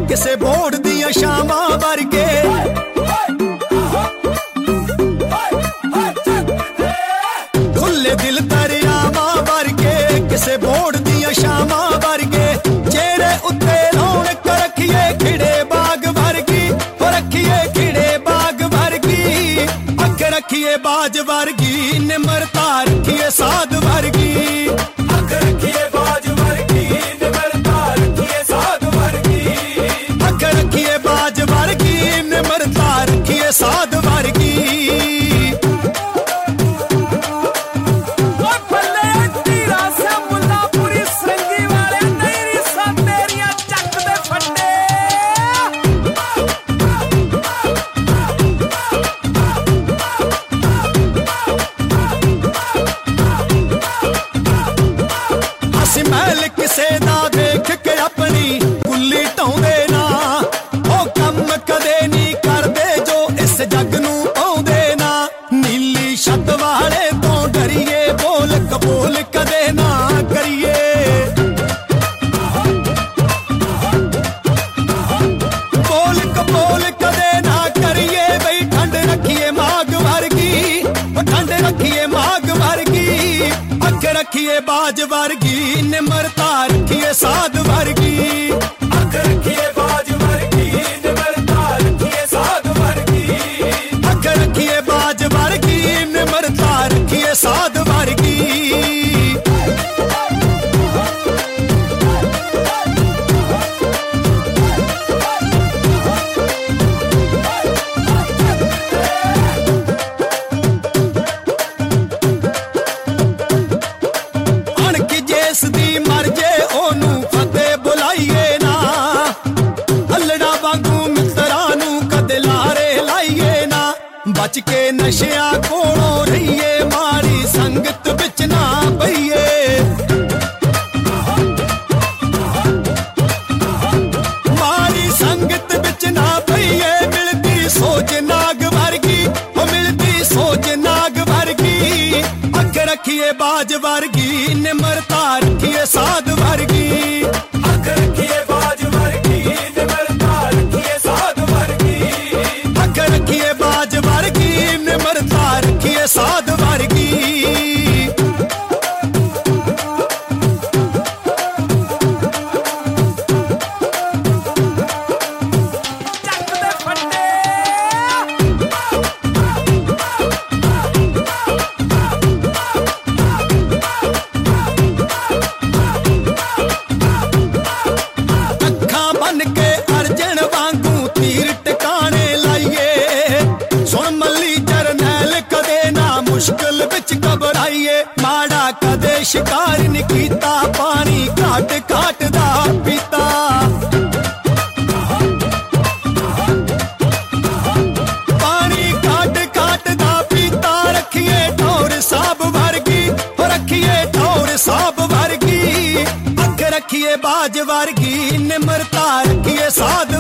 ਕਿਸੇ ਬੋੜ ਦੀਆਂ ਸ਼ਾਮਾਂ ਵਰਗੇ। ਖੁੱਲੇ ਦਿਲ ਦਰਿਆਵਾਂ ਵਰਗੇ ਕਿਸੇ ਬੋੜ ਦੀਆਂ ਸ਼ਾਮਾਂ ਵਰਗੇ। ਚਿਹਰੇ ਉੱਤੇ ਰੌਣਕ ਰੱਖੀਏ ਖਿੜੇ ਬਾਗ ਵਰਗੀ, ਰੱਖੀਏ ਖਿੜੇ ਬਾਗ ਵਰਗੀ। ਅੱਖ ਰੱਖੀਏ ਬਾਜ ਵਰਗੀ, ਨਿਮਰਤਾ ਰੱਖੀਏ ਸਾਧ ਵਰਗੀ। ਅੱਖ ਰੱਖੀਏ ਬਾਜ ਵਰਗੀ, ਨਿਮਰਤਾ ਰੱਖੀਏ ਸਾਧ ਵਰਗੀ। ਅੱਖ ਰੱਖੀਏ ਬਾਜ ਵਰਗੀ, ਨਿਮਰਤਾ ਰੱਖੀਏ ਸਾਧ ਵਰਗੀ। ਮਹਿਲ ਕਿਸੇ ਦਾ ਵੇਖ ਕੇ ਆਪਣੀ ਕੁੱਲੀ ਢਾਉਂਦੇ ਨਾ। ਉਹ ਕੰਮ ਕਦੇ ਨਹੀਂ ਕਰਦੇ ਜੋ ਇਸ ਜੱਗ ਨੂੰ ਆਉਂਦੇ ਨਾ। ਨੀਲੀ ਛੱਤ ਵਾਲੇ ਤੋਂ ਡਰੀਏ, ਬੋਲ ਕਬੂਲ ਕਦੇ ਨਾ ਕਰੀਏ। ਬੋਲ ਕਬੂਲ ਕਦੇ ਨਾ ਕਰੀਏ ਬਈ ਠੰਡ ਰੱਖੀਏ ਮਾਗ ਵਰਗੀ, ਠੰਡ ਰੱਖੀਏ ਮਾਗ ਵਰਗੀ। ਅੱਖ ਰੱਖੀਏ ਬਾਜ ਵਰਗੀ, ਨਿਮਰਤਾ ਰੱਖੀਏ ਸਾਧ ਵਰਗੀ। ਅੱਖ ਰੱਖੀਏ ਬਾਜ ਵਰਗੀ, ਨਿਮਰਤਾ ਰੱਖੀਏ ਸਾਧ ਵਰਗੀ। ਅੱਖ ਰੱਖੀਏ ਬਾਜ ਵਰਗੀ, ਨਿਮਰਤਾ ਰੱਖੀਏ ਸਾਧ ਵਰਗੀ। ਜਿਸ ਦੀ ਮਰ ਜੇ ਉਹਨੂੰ ਫਤਿਹ ਬੁਲਾਈਏ ਨਾ। ਹੱਲੜਾ ਵਾਂਗੂ ਮਿੱਤਰਾਂ ਨੂੰ ਕਦੇ ਲਾਰੇ ਲਾਈਏ ਨਾ। ਬਚ ਕੇ ਨਸ਼ਿਆਂ ਕੋਲੋਂ ਰਹੀਏ, ਮਾੜੀ ਸੰਗਤ ਵਿੱਚ ਨਾ ਪਈਏ। ਮਾੜੀ ਸੰਗਤ ਵਿੱਚ ਨਾ ਪਈਏ। ਮਿਲਦੀ ਸੋਚ ਨਾਗ ਵਰਗੀ, ਉਹ ਮਿਲਦੀ ਸੋਚ ਨਾਗ ਵਰਗੀ। ਅੱਖ ਰੱਖੀਏ ਬਾਜ ਵਰਗੀ, ਨਿਮਰਤਾ ਰੱਖੀਏ ਸਾਧ ਵਰਗੀ। ਅੱਖ ਰੱਖੀਏ ਬਾਜ ਵਰਗੀ, ਨਿਮਰਤਾ ਰੱਖੀਏ ਸਾਧ ਵਰਗੀ। ਅੱਖ ਰੱਖੀਏ ਬਾਜ ਵਰਗੀ, ਨਿਮਰਤਾ ਰੱਖੀਏ ਸਾਧ ਵਰਗੀ। ਮੁਸ਼ਕਿਲ ਵਿੱਚ ਘਬਰਾਈਏ, ਮਾੜਾ ਕਦੇ ਸ਼ਿਕਾਰ ਨਹੀਂ ਕੀਤਾ। ਪਾਣੀ ਘਾਟ ਘਾਟ ਦਾ ਪੀਤਾ। ਪਾਣੀ ਘਾਟ ਘਾਟ ਦਾ ਪੀਤਾ। ਰੱਖੀਏ ਠੌਰ ਸਾਬ ਵਰਗੀ, ਰੱਖੀਏ ਠੌਰ ਸਾਬ ਵਰਗੀ। ਅੱਖ ਰੱਖੀਏ ਬਾਜ ਵਰਗੀ, ਨਿਮਰਤਾ ਰੱਖੀਏ ਸਾਧ